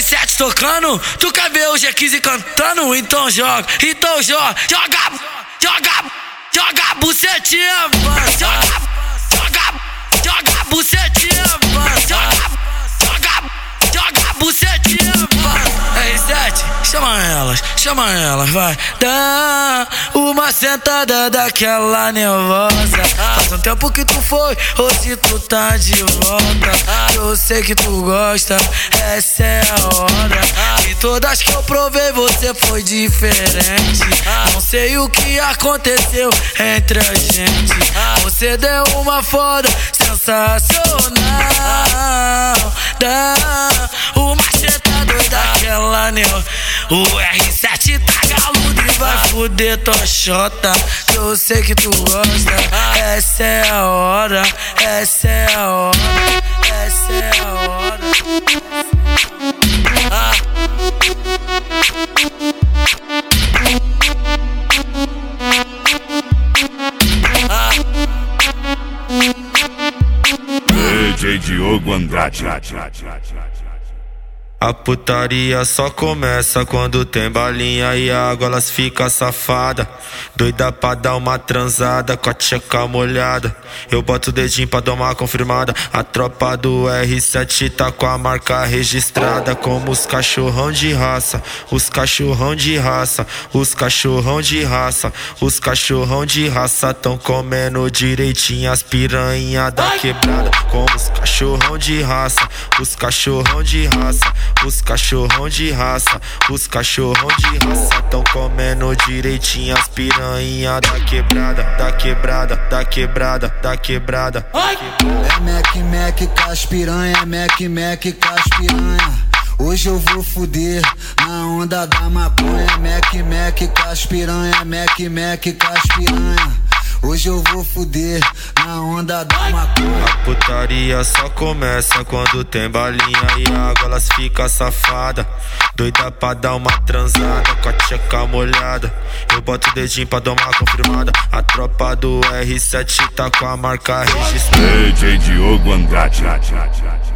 R7 tocando, tu quer ver o G15 cantando? Então joga, joga bucetinha, mano. Joga bucetinha, mano. Joga bucetinha, mano. R7, chama elas, vai. Dá uma sentada daquela nervosa. Faz um tempo que tu foi, hoje tu tá de volta. Eu sei que tu gosta, essa é a hora. E todas que eu provei você foi diferente. Não sei o que aconteceu entre a gente. Você deu uma foda sensacional. Dá uma sentada doida daquela nervosa. O R7 tá galudo e vai fuder tua xota. Eu sei que tu gosta, essa é a hora, essa é a hora, essa é a hora. DJ Diogo Andrade. A putaria só começa quando tem balinha e água, elas ficam safada. Doida pra dar uma transada com a tcheca molhada. Eu boto o dedinho pra dar uma confirmada. A tropa do R7 tá com a marca registrada. Como os cachorrão de raça, os cachorrão de raça, os cachorrão de raça, os cachorrão de raça tão comendo direitinho as piranha da quebrada. Como os cachorrão de raça, os cachorrão de raça, os cachorrão de raça, os cachorrão de raça tão comendo direitinho as piranha da quebrada, da quebrada, da quebrada, da quebrada. É Mac com as piranha, Mac com as piranha. Hoje eu vou fuder na onda da maconha. Mac com as piranha, Mac com as piranha. Hoje eu vou fuder na onda da maconha. A putaria só começa quando tem balinha e água, elas ficam safada. Doida pra dar uma transada com a tcheca molhada. Eu boto o dedinho pra dar uma confirmada. A tropa do R7 tá com a marca registrada. DJ Diogo Andrade.